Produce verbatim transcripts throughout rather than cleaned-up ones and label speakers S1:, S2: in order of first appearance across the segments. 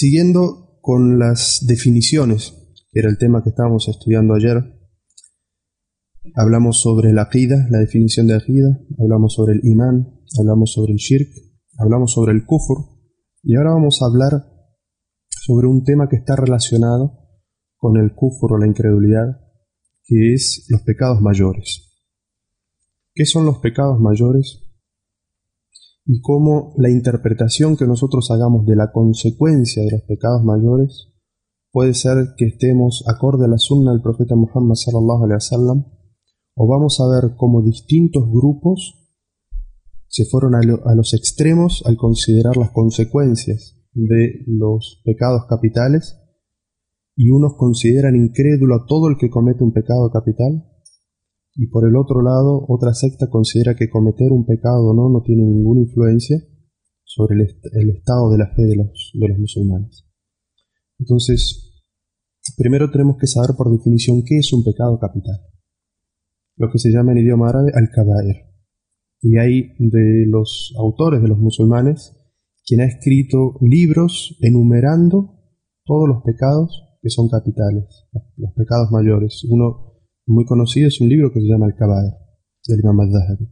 S1: Siguiendo con las definiciones, que era el tema que estábamos estudiando ayer, hablamos sobre la aqida, la definición de aqida, hablamos sobre el imán, hablamos sobre el shirk, hablamos sobre el kufr, y ahora vamos a hablar sobre un tema que está relacionado con el kufr o la incredulidad, que es los pecados mayores. ¿Qué son los pecados mayores? Y cómo la interpretación que nosotros hagamos de la consecuencia de los pecados mayores puede ser que estemos acorde a la sunna del profeta Muhammad sallallahu alaihi wasallam, o vamos a ver cómo distintos grupos se fueron a, lo, a los extremos al considerar las consecuencias de los pecados capitales, y unos consideran incrédulo a todo el que comete un pecado capital, y por el otro lado otra secta considera que cometer un pecado o no no tiene ninguna influencia sobre el, est el estado de la fe de los, de los musulmanes. Entonces, primero tenemos que saber por definición qué es un pecado capital, lo que se llama en idioma árabe al-kabair. Y hay de los autores de los musulmanes quien ha escrito libros enumerando todos los pecados que son capitales, los pecados mayores. Uno muy conocido es un libro que se llama Al-Kabair, del Imam al-Zahabi.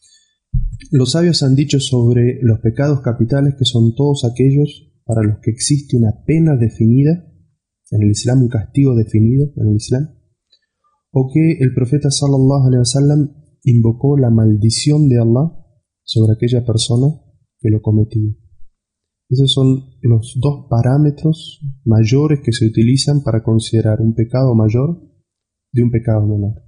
S1: Los sabios han dicho sobre los pecados capitales que son todos aquellos para los que existe una pena definida en el Islam, un castigo definido en el Islam, o que el profeta sallallahu alaihi wasallam invocó la maldición de Allah sobre aquella persona que lo cometía. Esos son los dos parámetros mayores que se utilizan para considerar un pecado mayor de un pecado menor.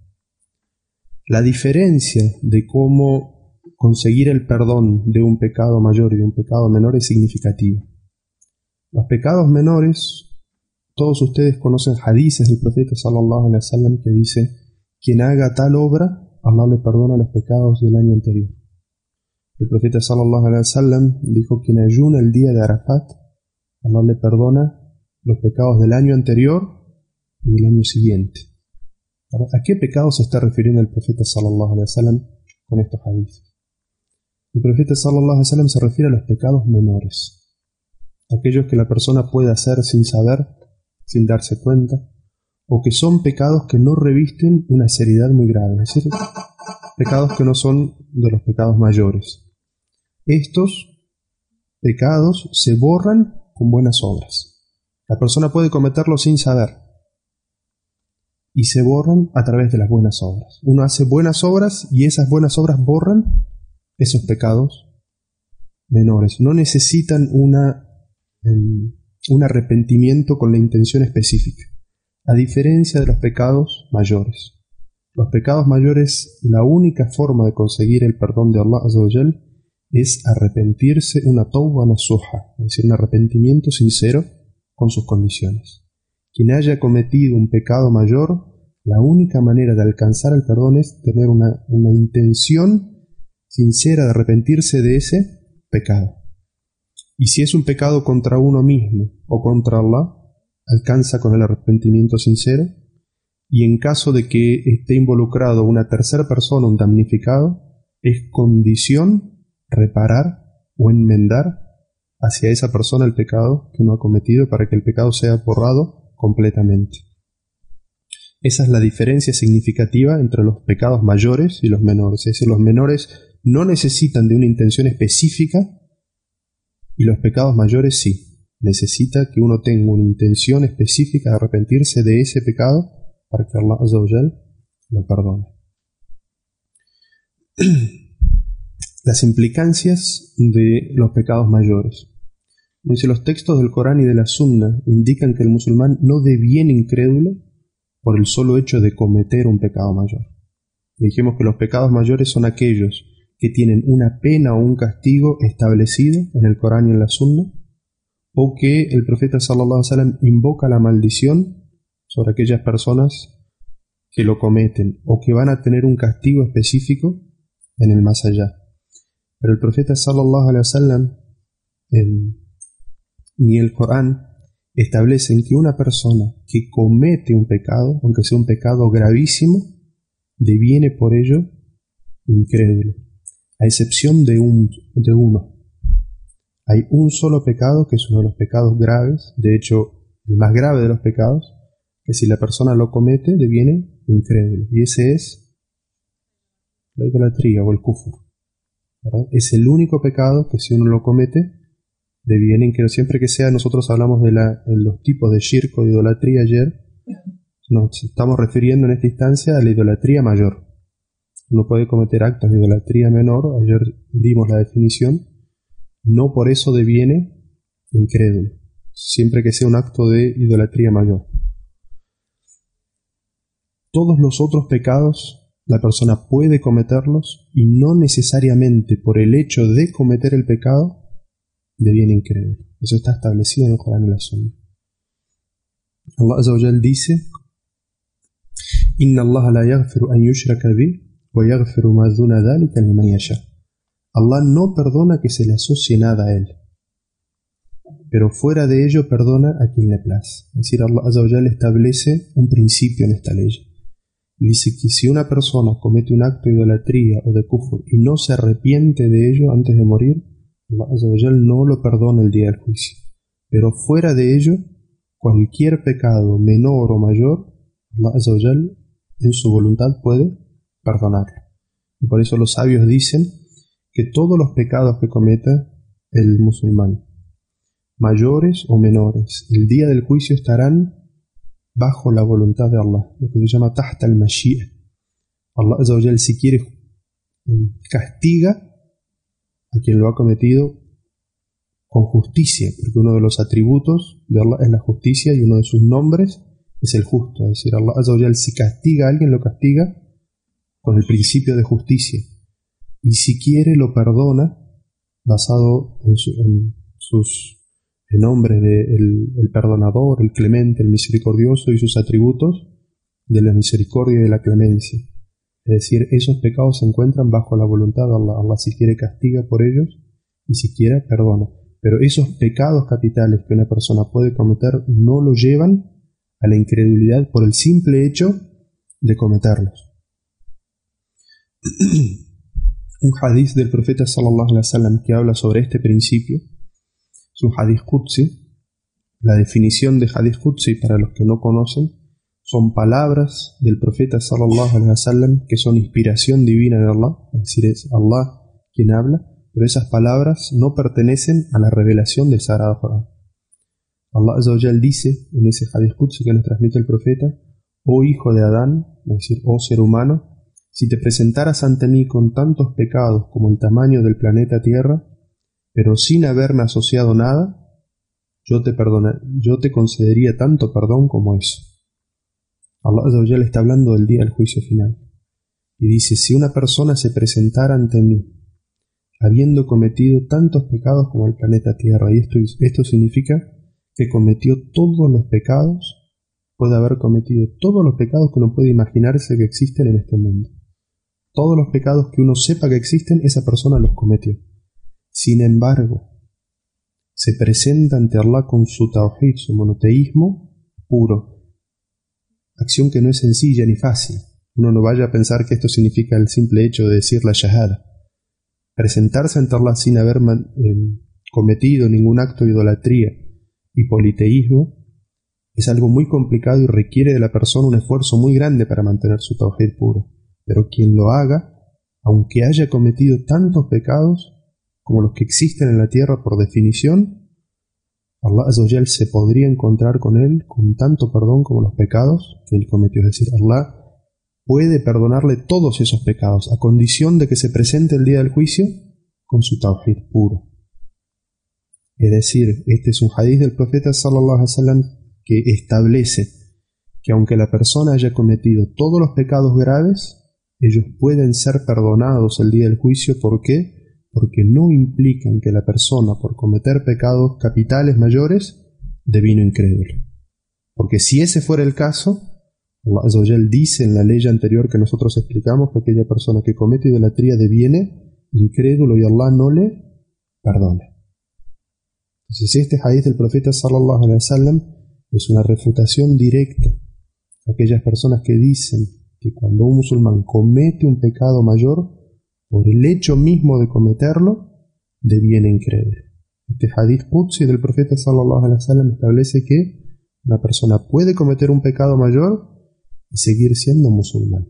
S1: La diferencia de cómo conseguir el perdón de un pecado mayor y de un pecado menor es significativa. Los pecados menores, todos ustedes conocen hadices del profeta sallallahu alaihi wasallam que dice: quien haga tal obra, Allah le perdona los pecados del año anterior. El profeta sallallahu alaihi wasallam dijo: quien ayuna el día de Arafat, Allah le perdona los pecados del año anterior y del año siguiente. ¿A qué pecado se está refiriendo el profeta sallallahu alaihi wasallam con estos hadices? El profeta sallallahu alaihi wasallam se refiere a los pecados menores, aquellos que la persona puede hacer sin saber, sin darse cuenta, o que son pecados que no revisten una seriedad muy grave, es decir, pecados que no son de los pecados mayores. Estos pecados se borran con buenas obras. La persona puede cometerlos sin saber, y se borran a través de las buenas obras. Uno hace buenas obras y esas buenas obras borran esos pecados menores. No necesitan una, um, un arrepentimiento con la intención específica, a diferencia de los pecados mayores. Los pecados mayores, la única forma de conseguir el perdón de Allah Azza wa Jal es arrepentirse, una tawba nasuha, es decir, un arrepentimiento sincero con sus condiciones. Quien haya cometido un pecado mayor, la única manera de alcanzar el perdón es tener una, una intención sincera de arrepentirse de ese pecado. Y si es un pecado contra uno mismo o contra Allah, alcanza con el arrepentimiento sincero. Y en caso de que esté involucrado una tercera persona, un damnificado, es condición reparar o enmendar hacia esa persona el pecado que no ha cometido para que el pecado sea borrado completamente. Esa es la diferencia significativa entre los pecados mayores y los menores. Es decir, los menores no necesitan de una intención específica y los pecados mayores sí. Necesita que uno tenga una intención específica de arrepentirse de ese pecado para que Allah Azza wa Jal lo perdone. Las implicancias de los pecados mayores. Dice, los textos del Corán y de la Sunna indican que el musulmán no deviene incrédulo por el solo hecho de cometer un pecado mayor. Dijimos que los pecados mayores son aquellos que tienen una pena o un castigo establecido en el Corán y en la Sunna, o que el profeta sallallahu alaihi wasallam invoca la maldición sobre aquellas personas que lo cometen, o que van a tener un castigo específico en el más allá. Pero el profeta sallallahu alaihi wasallam en ni el Corán establecen que una persona que comete un pecado, aunque sea un pecado gravísimo, deviene por ello incrédulo, a excepción de, un, de uno, hay un solo pecado que es uno de los pecados graves, de hecho, el más grave de los pecados, que si la persona lo comete, deviene incrédulo. Y ese es la idolatría o el kufur, ¿verdad? Es el único pecado que si uno lo comete, deviene incrédulo. Siempre que sea, nosotros hablamos de, la, de los tipos de shirk o de idolatría ayer, nos estamos refiriendo en esta instancia a la idolatría mayor. Uno puede cometer actos de idolatría menor, ayer dimos la definición, no por eso deviene incrédulo, siempre que sea un acto de idolatría mayor. Todos los otros pecados la persona puede cometerlos y no necesariamente por el hecho de cometer el pecado deviene incrédulo. Eso está establecido en el Corán y la Sunna. Allah Azza wa Jal dice: Inna Allah la yaghfiru an yushraka bih wa yaghfiru ma duna dhalika liman yasha. Allah no perdona que se le asocie nada a él, pero fuera de ello perdona a quien le place. Es decir, Allah Azza wa Jal establece un principio en esta ley. Y dice que si una persona comete un acto de idolatría o de kufur y no se arrepiente de ello antes de morir, Allah Azza wa Jal no lo perdona el día del juicio. Pero fuera de ello, cualquier pecado menor o mayor, Allah Azza wa Jal en su voluntad puede perdonarlo. Y por eso los sabios dicen que todos los pecados que cometa el musulmán, mayores o menores, el día del juicio estarán bajo la voluntad de Allah, lo que se llama tahta al-mashia. Allah Azza wa Jal, si quiere, castiga a quien lo ha cometido con justicia, porque uno de los atributos de Allah es la justicia y uno de sus nombres es el justo. Es decir, Allah Azza wa Jal, si castiga a alguien, lo castiga con el principio de justicia, y si quiere lo perdona basado en, su, en sus en nombres de el, el perdonador, el clemente, el misericordioso y sus atributos de la misericordia y de la clemencia. Es decir, esos pecados se encuentran bajo la voluntad de Allah. Allah si quiere castiga por ellos y si quiere perdona. Pero esos pecados capitales que una persona puede cometer no lo llevan a la incredulidad por el simple hecho de cometerlos. Un hadith del profeta sallallahu alaihi wasallam que habla sobre este principio es un hadith Qudsi. La definición de hadith Qudsi, para los que no conocen, son palabras del profeta sallallahu alaihi wasallam que son inspiración divina de Allah, es decir, es Allah quien habla, pero esas palabras no pertenecen a la revelación del Sagrado Corán. Allah Azza wa Jal dice en ese hadith Qudsi que nos transmite el profeta: oh hijo de Adán, es decir, oh ser humano, si te presentaras ante mí con tantos pecados como el tamaño del planeta Tierra, pero sin haberme asociado nada, yo te perdona, yo te concedería tanto perdón como eso. Allah Azza wa Jal está hablando del día del juicio final. Y dice, si una persona se presentara ante mí habiendo cometido tantos pecados como el planeta Tierra, y esto, esto significa que cometió todos los pecados, puede haber cometido todos los pecados que uno puede imaginarse que existen en este mundo. Todos los pecados que uno sepa que existen, esa persona los cometió. Sin embargo, se presenta ante Allah con su tawhid, su monoteísmo puro. Acción que no es sencilla ni fácil. Uno no vaya a pensar que esto significa el simple hecho de decir la shahada. Presentarse ante Allah sin haber man, eh, cometido ningún acto de idolatría y politeísmo es algo muy complicado y requiere de la persona un esfuerzo muy grande para mantener su tawhid puro. Pero quien lo haga, aunque haya cometido tantos pecados como los que existen en la tierra por definición, Allah Azza wa Jal se podría encontrar con él con tanto perdón como los pecados que él cometió. Es decir, Allah puede perdonarle todos esos pecados a condición de que se presente el día del juicio con su tawhid puro. Es decir, este es un hadith del profeta sallallahu alaihi wasallam que establece que aunque la persona haya cometido todos los pecados graves, ellos pueden ser perdonados el día del juicio. ¿Por qué? Porque no implican que la persona, por cometer pecados capitales mayores, devino incrédulo. Porque si ese fuera el caso, Allah Azza wa Jal dice en la ley anterior que nosotros explicamos que aquella persona que comete idolatría deviene incrédulo y Allah no le perdona. Entonces este hadith del profeta sallallahu alaihi wasallam es una refutación directa a aquellas personas que dicen que cuando un musulmán comete un pecado mayor, por el hecho mismo de cometerlo, deviene incrédulo. Este hadith Qudsi del profeta sallallahu alaihi wasallam establece que una persona puede cometer un pecado mayor y seguir siendo musulmán.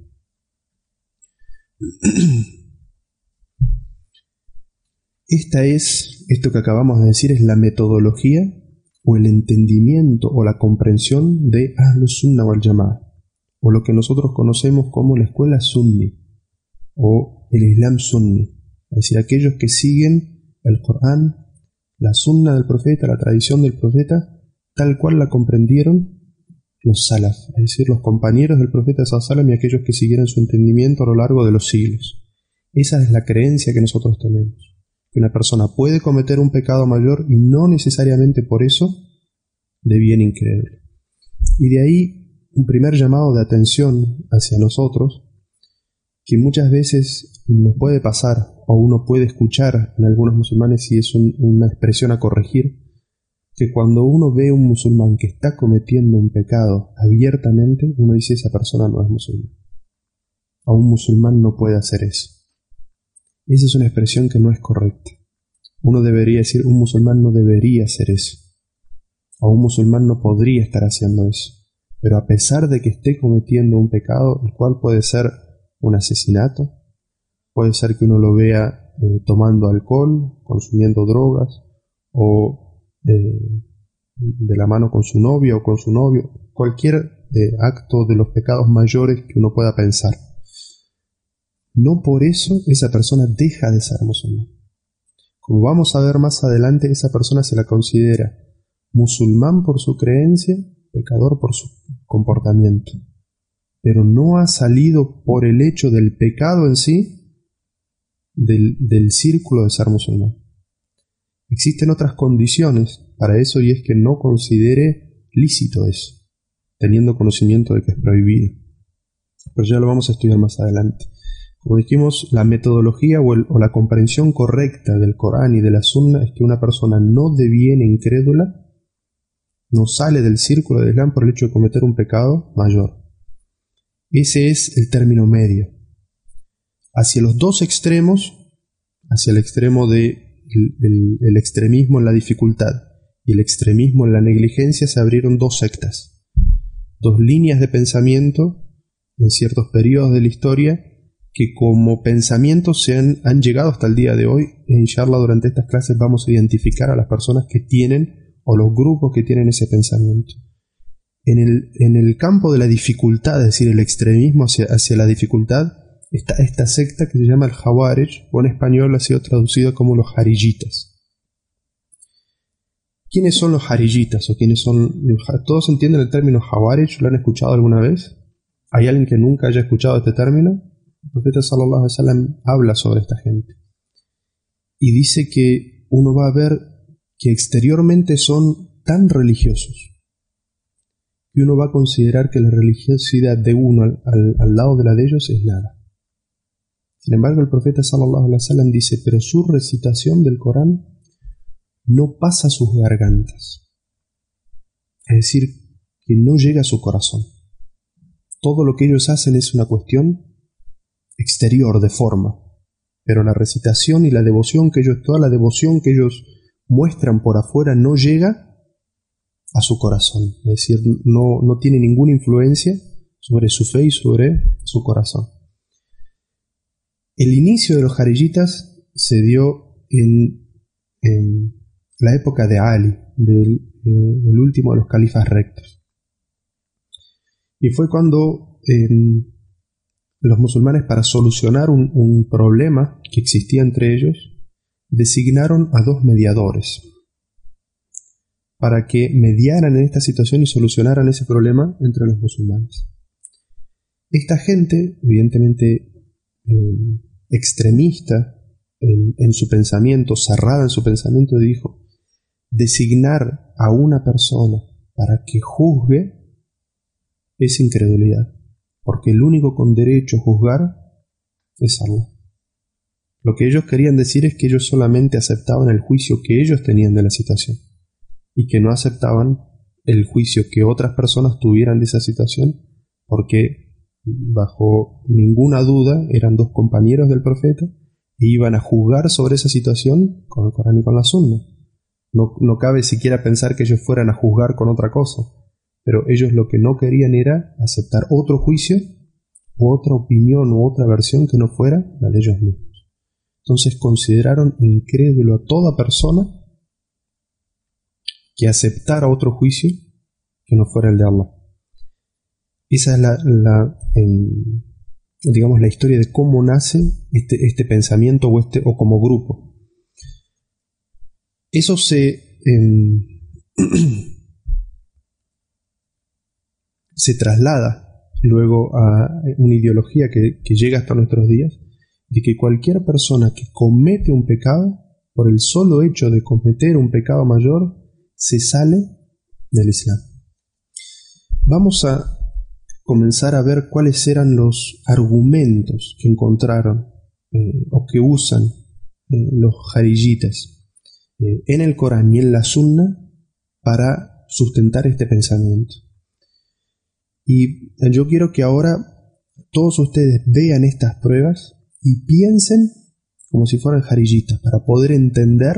S1: Esta es, esto que acabamos de decir, es la metodología o el entendimiento o la comprensión de Ahlus Sunnah wal Jama'ah, o lo que nosotros conocemos como la escuela sunni o el Islam sunni, es decir, aquellos que siguen el Corán, la Sunna del profeta, la tradición del profeta, tal cual la comprendieron los salaf, es decir, los compañeros del profeta sallallahu alaihi wasallam y aquellos que siguieron su entendimiento a lo largo de los siglos. Esa es la creencia que nosotros tenemos, que una persona puede cometer un pecado mayor y no necesariamente por eso deviene incrédulo. Y de ahí un primer llamado de atención hacia nosotros, que muchas veces nos puede pasar o uno puede escuchar en algunos musulmanes, y es un, una expresión a corregir, que cuando uno ve a un musulmán que está cometiendo un pecado abiertamente, uno dice esa persona no es musulmán. A un musulmán no puede hacer eso. Esa es una expresión que no es correcta. Uno debería decir un musulmán no debería hacer eso. A un musulmán no podría estar haciendo eso. Pero a pesar de que esté cometiendo un pecado, el cual puede ser un asesinato, puede ser que uno lo vea eh, tomando alcohol, consumiendo drogas, o eh, de la mano con su novia o con su novio, cualquier eh, acto de los pecados mayores que uno pueda pensar. No por eso esa persona deja de ser musulmán. Como vamos a ver más adelante, esa persona se la considera musulmán por su creencia, pecador por su comportamiento. Pero no ha salido por el hecho del pecado en sí del, del círculo de ser musulmán. Existen otras condiciones para eso, y es que no considere lícito eso, teniendo conocimiento de que es prohibido. Pero ya lo vamos a estudiar más adelante. Como dijimos, la metodología o, el, o la comprensión correcta del Corán y de la Sunna es que una persona no deviene incrédula, no sale del círculo del Islam por el hecho de cometer un pecado mayor. Ese es el término medio. Hacia los dos extremos, hacia el extremo de el, el, el extremismo en la dificultad y el extremismo en la negligencia, se abrieron dos sectas, dos líneas de pensamiento en ciertos periodos de la historia que como pensamientos se han, han llegado hasta el día de hoy. E inshallah, durante estas clases vamos a identificar a las personas que tienen o los grupos que tienen ese pensamiento. En el, en el campo de la dificultad, es decir, el extremismo hacia, hacia la dificultad, está esta secta que se llama el Jawarij, o en español ha sido traducido como los Jariyitas. ¿Quiénes son los Jariyitas? ¿O quiénes son los, ¿Todos entienden el término Jawarij? ¿Lo han escuchado alguna vez? ¿Hay alguien que nunca haya escuchado este término? El profeta sallallahu alaihi wasallam habla sobre esta gente y dice que uno va a ver que exteriormente son tan religiosos que uno va a considerar que la religiosidad de uno al, al, al lado de la de ellos es nada. Sin embargo, el profeta sallallahu alaihi wasallam dice, pero su recitación del Corán no pasa sus gargantas, es decir, que no llega a su corazón. Todo lo que ellos hacen es una cuestión exterior, de forma, pero la recitación y la devoción que ellos, toda la devoción que ellos muestran por afuera no llega a su corazón, es decir, no, no tiene ninguna influencia sobre su fe y sobre su corazón. El inicio de los Jariyitas se dio en, en la época de Ali, del eh, el último de los califas rectos, y fue cuando eh, los musulmanes, para solucionar un, un problema que existía entre ellos, designaron a dos mediadores para que mediaran en esta situación y solucionaran ese problema entre los musulmanes. Esta gente, evidentemente eh, extremista en, en su pensamiento, cerrada en su pensamiento, dijo: designar a una persona para que juzgue es incredulidad, porque el único con derecho a juzgar es Allah. Lo que ellos querían decir es que ellos solamente aceptaban el juicio que ellos tenían de la situación y que no aceptaban el juicio que otras personas tuvieran de esa situación, porque bajo ninguna duda eran dos compañeros del profeta e iban a juzgar sobre esa situación con el Corán y con la Sunna. No, no cabe siquiera pensar que ellos fueran a juzgar con otra cosa, pero ellos lo que no querían era aceptar otro juicio, u otra opinión u otra versión que no fuera la de ellos mismos. Entonces consideraron incrédulo a toda persona que aceptara otro juicio que no fuera el de Allah. Esa es la, la en, digamos, la historia de cómo nace este, este pensamiento o, este, o como grupo. Eso se, eh, se traslada luego a una ideología que, que llega hasta nuestros días, de que cualquier persona que comete un pecado, por el solo hecho de cometer un pecado mayor, se sale del Islam. Vamos a comenzar a ver cuáles eran los argumentos que encontraron eh, o que usan eh, los jariyitas eh, en el Corán y en la Sunna para sustentar este pensamiento. Y yo quiero que ahora todos ustedes vean estas pruebas y piensen como si fueran jariyitas para poder entender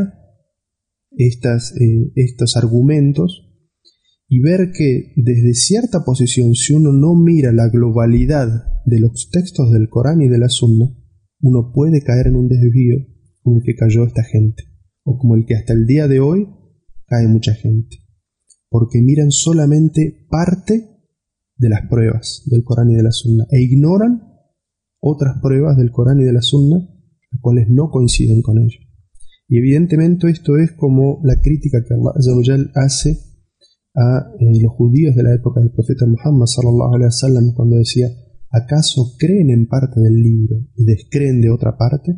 S1: estas, eh, estos argumentos y ver que desde cierta posición, si uno no mira la globalidad de los textos del Corán y de la Sunna, uno puede caer en un desvío como el que cayó esta gente, o como el que hasta el día de hoy cae mucha gente, porque miran solamente parte de las pruebas del Corán y de la Sunna e ignoran otras pruebas del Corán y de la Sunna, las cuales no coinciden con ello. Y evidentemente esto es como la crítica que Allah Azza wa Jal hace a eh, los judíos de la época del profeta Muhammad sallallahu alaihi wasallam, cuando decía: ¿acaso creen en parte del libro y descreen de otra parte?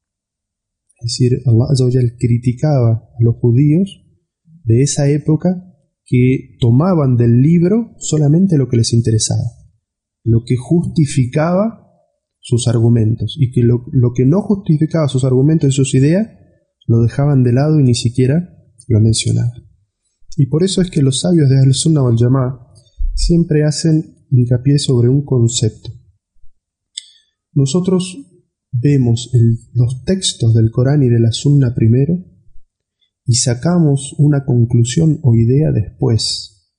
S1: Es decir, Allah Azza wa Jal criticaba a los judíos de esa época que tomaban del libro solamente lo que les interesaba, lo que justificaba sus argumentos, y que lo, lo que no justificaba sus argumentos y sus ideas lo dejaban de lado y ni siquiera lo mencionaban. Y por eso es que los sabios de Ahl-Sunnah wal Jama'ah siempre hacen hincapié sobre un concepto. Nosotros vemos el, los textos del Corán y de la Sunna primero y sacamos una conclusión o idea después,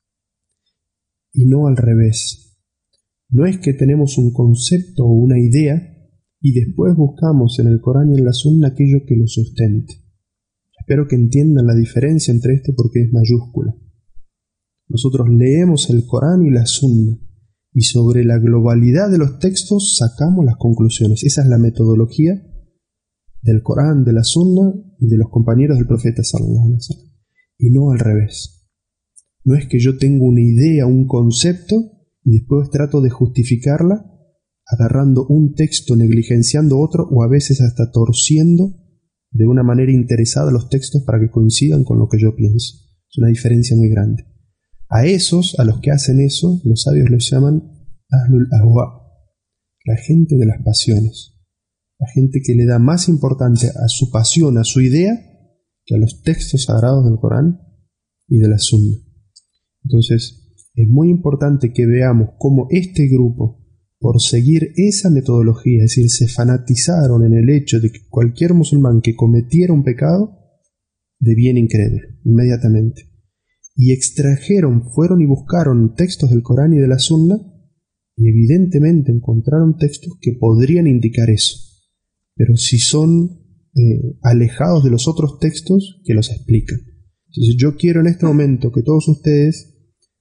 S1: y no al revés. No es que tenemos un concepto o una idea y después buscamos en el Corán y en la Sunna aquello que lo sustente. Espero que entiendan la diferencia entre esto porque es mayúscula. Nosotros leemos el Corán y la Sunna y sobre la globalidad de los textos sacamos las conclusiones. Esa es la metodología del Corán, de la Sunna y de los compañeros del profeta sallallahu alaihi wasallam, y no al revés. No es que yo tengo una idea, un concepto y después trato de justificarla agarrando un texto, negligenciando otro o a veces hasta torciendo de una manera interesada los textos para que coincidan con lo que yo pienso. Es una diferencia muy grande. A esos, a los que hacen eso, los sabios los llaman Ahlul Ahwa, la gente de las pasiones, la gente que le da más importancia a su pasión, a su idea, que a los textos sagrados del Corán y de la Sunna. Entonces, es muy importante que veamos cómo este grupo, por seguir esa metodología, es decir, se fanatizaron en el hecho de que cualquier musulmán que cometiera un pecado deviene incrédulo inmediatamente, y extrajeron, fueron y buscaron textos del Corán y de la Sunna y evidentemente encontraron textos que podrían indicar eso, pero si son eh, alejados de los otros textos que los explican. Entonces yo quiero en este momento que todos ustedes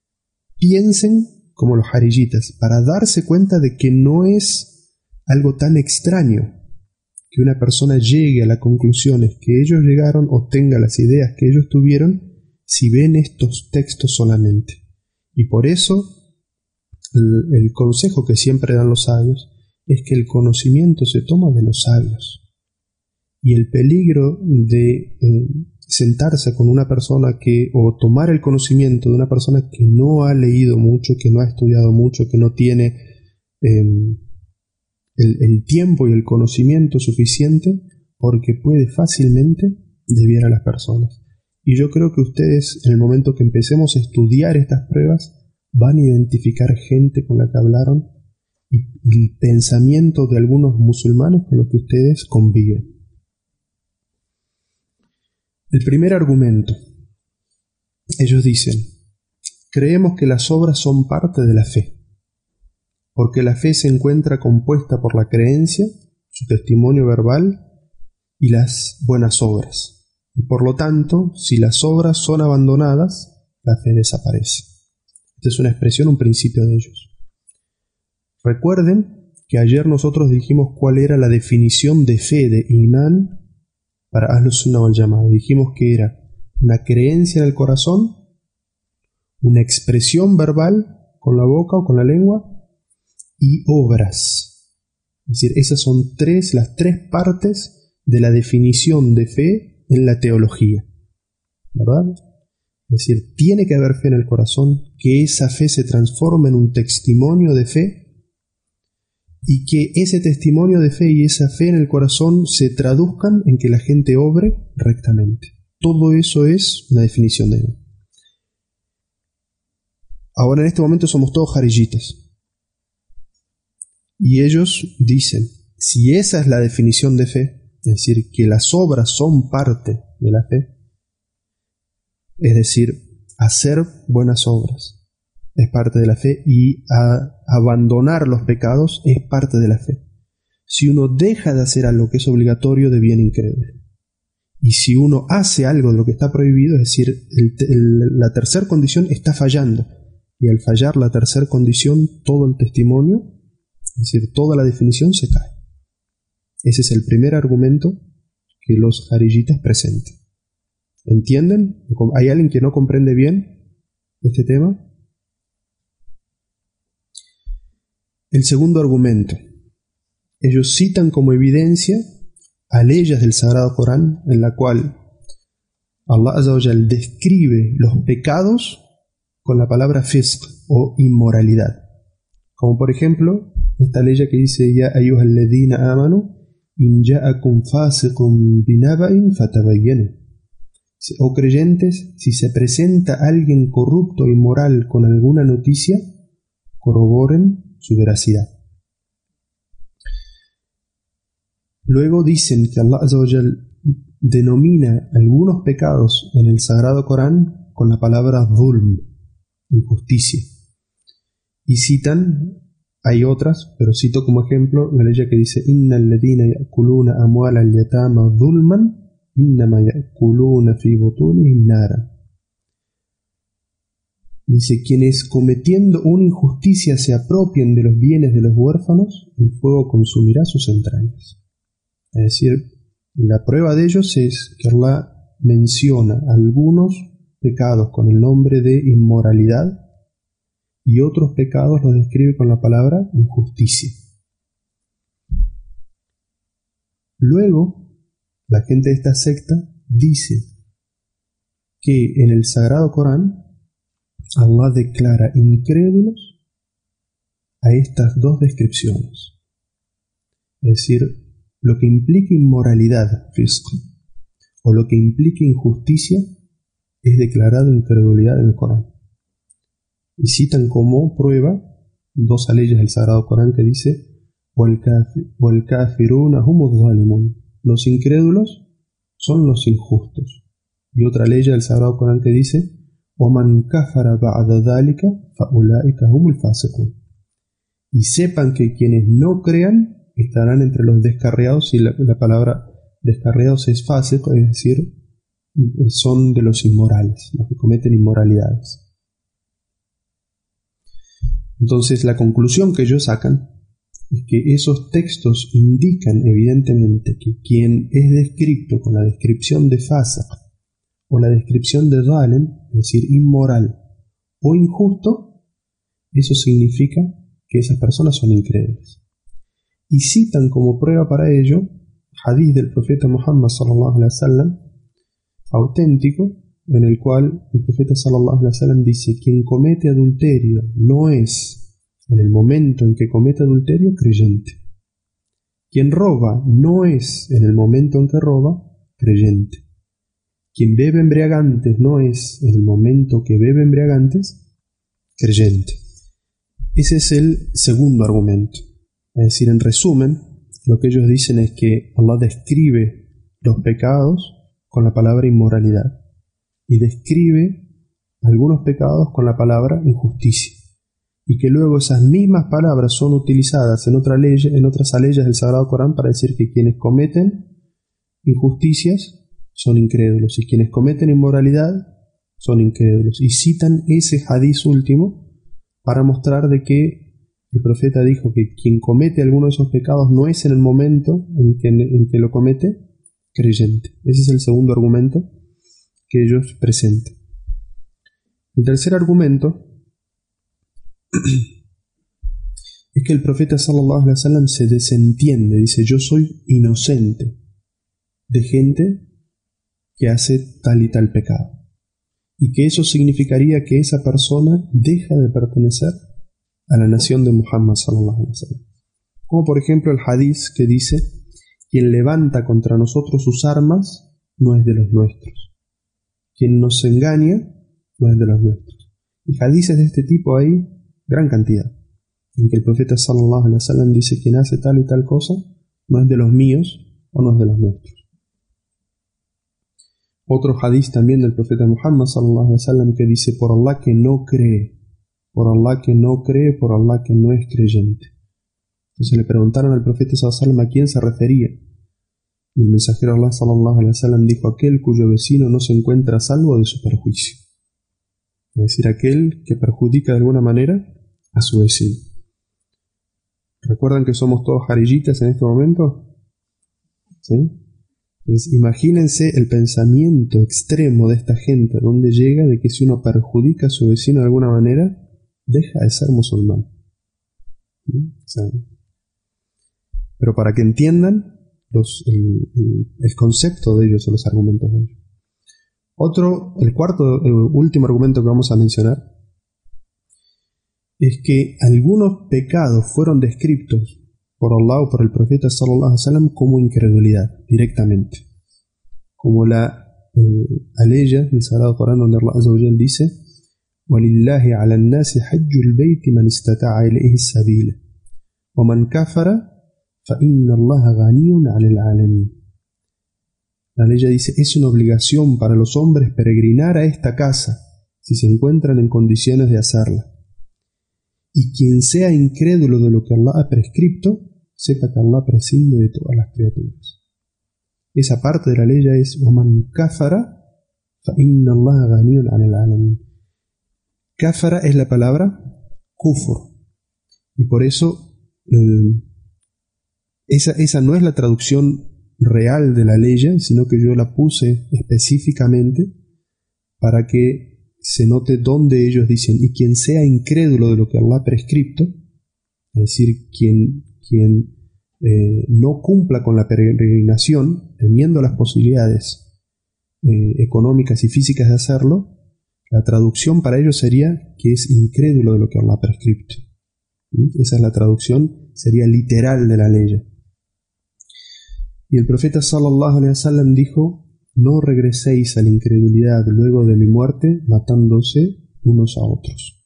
S1: piensen como los jariyitas, para darse cuenta de que no es algo tan extraño que una persona llegue a las conclusiones que ellos llegaron o tenga las ideas que ellos tuvieron si ven estos textos solamente. Y por eso el, el consejo que siempre dan los sabios es que el conocimiento se toma de los sabios, y el peligro de eh, sentarse con una persona que, o tomar el conocimiento de una persona que no ha leído mucho, que no ha estudiado mucho, que no tiene eh, el, el tiempo y el conocimiento suficiente, porque puede fácilmente desviar a las personas. Y yo creo que ustedes, en el momento que empecemos a estudiar estas pruebas, van a identificar gente con la que hablaron y, y el pensamiento de algunos musulmanes con los que ustedes conviven. El primer argumento. Ellos dicen, creemos que las obras son parte de la fe, porque la fe se encuentra compuesta por la creencia, su testimonio verbal y las buenas obras. Y por lo tanto, si las obras son abandonadas, la fe desaparece. Esta es una expresión, un principio de ellos. Recuerden que ayer nosotros dijimos cuál era la definición de fe, de imán, para Ahlus Sunnah wal Jamā'ah. Dijimos que era una creencia en el corazón, una expresión verbal con la boca o con la lengua y obras. Es decir, esas son tres, las tres partes de la definición de fe en la teología, ¿verdad? Es decir, tiene que haber fe en el corazón, que esa fe se transforme en un testimonio de fe y que ese testimonio de fe y esa fe en el corazón se traduzcan en que la gente obre rectamente. Todo eso es una definición de fe. Ahora en este momento somos todos jariyitas. Y ellos dicen, si esa es la definición de fe, es decir, que las obras son parte de la fe, es decir, hacer buenas obras es parte de la fe y a abandonar los pecados es parte de la fe. Si uno deja de hacer algo que es obligatorio, deviene incrédulo. Y si uno hace algo de lo que está prohibido, es decir, el, el, la tercera condición está fallando. Y al fallar la tercera condición, todo el testimonio, es decir, toda la definición se cae. Ese es el primer argumento que los jariyitas presentan. ¿Entienden? ¿Hay alguien que no comprende bien este tema? El segundo argumento. Ellos citan como evidencia a leyes del Sagrado Corán en la cual Allah Azza wa Jal describe los pecados con la palabra fisq o inmoralidad. Como por ejemplo, esta ley que dice Ya ayyuhal ladhina amanu in ja'akum fasiqun binaba'in fatabayyanu. Oh creyentes, si se presenta alguien corrupto o inmoral con alguna noticia, corroboren su veracidad. Luego dicen que Allah Azza wa Jal denomina algunos pecados en el Sagrado Corán con la palabra dhulm, injusticia. Y citan, hay otras, pero cito como ejemplo la ley que dice Innal ladhina ya'kuluna amwala al-yatama dhulman innama ya'kuluna fi butunihim nara. Dice, quienes cometiendo una injusticia se apropien de los bienes de los huérfanos, el fuego consumirá sus entrañas. Es decir, la prueba de ellos es que Allah menciona algunos pecados con el nombre de inmoralidad y otros pecados los describe con la palabra injusticia. Luego, la gente de esta secta dice que en el Sagrado Corán Allah declara incrédulos a estas dos descripciones. Es decir, lo que implica inmoralidad, fisq, o lo que implica injusticia, es declarado incredulidad en el Corán. Y citan como prueba dos leyes del Sagrado Corán que dice وَالْكَافِرُونَ هُمُ الظَّالِمُونَ. Los incrédulos son los injustos. Y otra ley del Sagrado Corán que dice وَمَنْ كَفَرَ بَعْدَ ذَلِكَ فَأُولَٰئِكَ هُمُ الْفَاسِقُونَ. Y sepan que quienes no crean estarán entre los descarriados, y la, la palabra descarriados es fácil, es decir, son de los inmorales, los que cometen inmoralidades. Entonces la conclusión que ellos sacan es que esos textos indican evidentemente que quien es descrito con la descripción de fasiq o la descripción de zalim, es decir, inmoral o injusto, eso significa que esas personas son incrédulas. Y citan como prueba para ello hadith del profeta Muhammad sallallahu alaihi wasallam auténtico, en el cual el profeta sallallahu alaihi wasallam dice: quien comete adulterio no es, en el momento en que comete adulterio, creyente. Quien roba no es, en el momento en que roba, creyente. Quien bebe embriagantes no es, en el momento que bebe embriagantes, creyente. Ese es el segundo argumento. Es decir, en resumen, lo que ellos dicen es que Allah describe los pecados con la palabra inmoralidad y describe algunos pecados con la palabra injusticia, y que luego esas mismas palabras son utilizadas en, otra ley, en otras leyes del Sagrado Corán para decir que quienes cometen injusticias son incrédulos y quienes cometen inmoralidad son incrédulos, y citan ese hadiz último para mostrar de que el profeta dijo que quien comete alguno de esos pecados no es en el momento en que, en que lo comete creyente. Ese es el segundo argumento que ellos presentan. El tercer argumento es que el profeta sallallahu alaihi wasallam se desentiende, dice: yo soy inocente de gente que hace tal y tal pecado, y que eso significaría que esa persona deja de pertenecer a la nación de Muhammad sallallahu alaihi wasallam. Como por ejemplo el hadiz que dice: quien levanta contra nosotros sus armas no es de los nuestros, quien nos engaña no es de los nuestros. Y hadices de este tipo hay gran cantidad, en que el profeta sallallahu alaihi wasallam dice: quien hace tal y tal cosa no es de los míos o no es de los nuestros. Otro hadiz también del profeta Muhammad sallallahu alaihi wasallam que dice: por Allah que no cree, por Allah que no cree, por Allah que no es creyente. Entonces le preguntaron al profeta sallallahu alaihi wasallam a quién se refería, y el mensajero de Allah sallallahu alaihi wasallam dijo: aquel cuyo vecino no se encuentra a salvo de su perjuicio, es decir, aquel que perjudica de alguna manera a su vecino. ¿Recuerdan que somos todos jarillitas en este momento? ¿Sí? Entonces, imagínense el pensamiento extremo de esta gente, donde llega de que si uno perjudica a su vecino de alguna manera, deja de ser musulmán. ¿Sí? O sea, pero para que entiendan los, el, el, el concepto de ellos o los argumentos de ellos. Otro, el cuarto, el último argumento que vamos a mencionar es que algunos pecados fueron descritos por Allah o por el profeta sallallahu alaihi wasallam como incredulidad directamente, como la eh, aleya del Sagrado Corán, donde Allah Azza wa Jal dice: وَلِلَّهِ عَلَى النَّاسِ حَجُّ الْبَيْتِ مَنِ اسْتَطَاعَ إِلَيْهِ السَّبِيلَ وَمَنْ كَفَرَ فَإِنَّ اللَّهَ غَنِيٌّ عَنِ الْعَالَمِينَ. La ley dice: es una obligación para los hombres peregrinar a esta casa si se encuentran en condiciones de hacerla. Y quien sea incrédulo de lo que Allah ha prescripto, sepa que Allah prescinde de todas las criaturas. Esa parte de la ley es: وَمَنْ كَفَرَ فَإِنَّ اللَّهَ غَنِيٌّ عَنِ الْعَالَمِينَ. Kafara es la palabra kufur, y por eso eh, esa, esa no es la traducción real de la ley, sino que yo la puse específicamente para que se note dónde ellos dicen: y quien sea incrédulo de lo que Allah ha prescripto, es decir, quien, quien eh, no cumpla con la peregrinación, teniendo las posibilidades eh, económicas y físicas de hacerlo, la traducción para ellos sería que es incrédulo de lo que Allah ha prescripto. ¿Sí? Esa es la traducción, sería literal de la ley. Y el profeta sallallahu alaihi wasallam dijo: no regreséis a la incredulidad luego de mi muerte matándose unos a otros.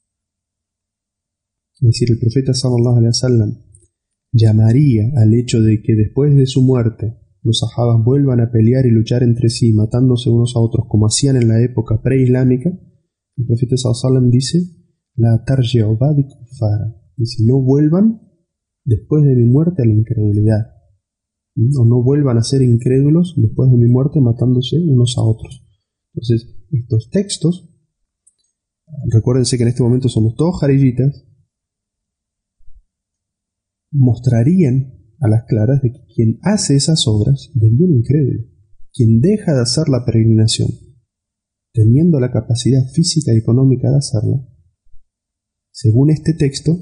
S1: Es decir, el profeta sallallahu alaihi wasallam llamaría al hecho de que después de su muerte los sahabas vuelvan a pelear y luchar entre sí matándose unos a otros como hacían en la época preislámica. El profeta sallallahu alaihi wasallam dice: la tarji'u ba'di kuffara, dice: no vuelvan después de mi muerte a la incredulidad, o no vuelvan a ser incrédulos después de mi muerte matándose unos a otros. Entonces, estos textos, recuérdense que en este momento somos todos jarillitas, mostrarían a las claras de que quien hace esas obras deviene incrédulo. Quien deja de hacer la peregrinación, teniendo la capacidad física y económica de hacerla, según este texto,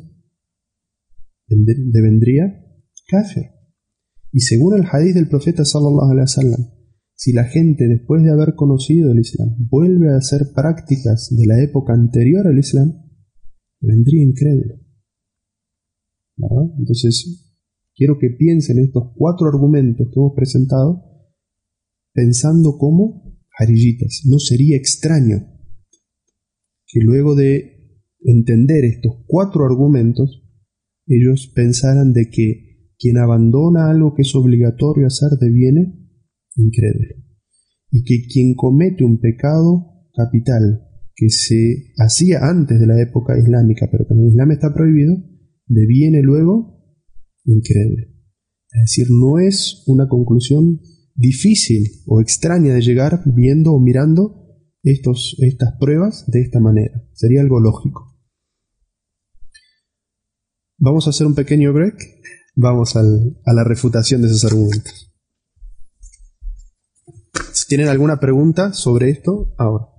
S1: devendría kafir. Y según el hadith del profeta sallallahu alaihi wasallam, si la gente después de haber conocido el Islam vuelve a hacer prácticas de la época anterior al Islam, vendría incrédulo. ¿Verdad? Entonces, quiero que piensen estos cuatro argumentos que hemos presentado pensando como jarillitas. No sería extraño que luego de entender estos cuatro argumentos, ellos pensaran de que quien abandona algo que es obligatorio hacer deviene incrédulo. y que quien comete un pecado capital que se hacía antes de la época islámica, pero que en el Islam está prohibido, deviene luego incrédulo. Es decir, no es una conclusión difícil o extraña de llegar viendo o mirando estos, estas pruebas de esta manera. Sería algo lógico. Vamos a hacer un pequeño break. Vamos al, a la refutación de esos argumentos. Si tienen alguna pregunta sobre esto, ahora.